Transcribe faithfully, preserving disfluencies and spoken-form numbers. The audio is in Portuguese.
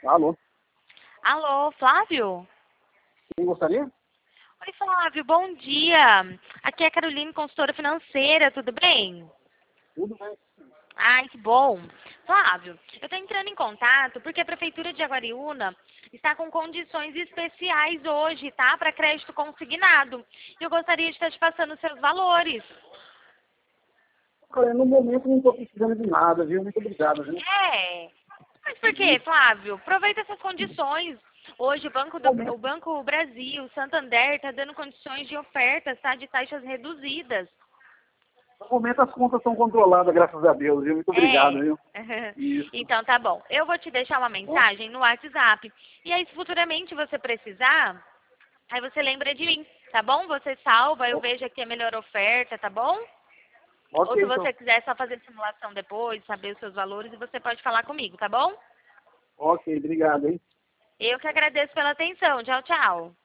Alô, Alô, Flávio? quem gostaria? Oi, Flávio, bom dia. Aqui é a Caroline, consultora financeira, tudo bem? Tudo bem. Ai, que bom. Flávio, eu estou entrando em contato porque a Prefeitura de Jaguariúna está com condições especiais hoje, tá? Para crédito consignado. E eu gostaria de estar te passando os seus valores. Olha, no momento não estou precisando de nada, viu? Muito obrigado, viu? É. Mas por quê, Flávio? Aproveita essas condições. Hoje o Banco, No do, momento, o Banco Brasil, o Santander, está dando condições de ofertas, tá? De taxas reduzidas. no momento as contas estão controladas, graças a Deus, viu? Muito obrigado, É. viu? Isso. Então tá bom. Eu vou te deixar uma Bom, mensagem no WhatsApp. E aí, se futuramente você precisar, aí você lembra de mim, tá bom? Você salva, eu o- vejo aqui a melhor oferta, tá bom? Ou ok, se então. você quiser só fazer simulação depois, saber os seus valores, você pode falar comigo, tá bom? Ok, obrigado, hein? Eu que agradeço pela atenção. Tchau, tchau.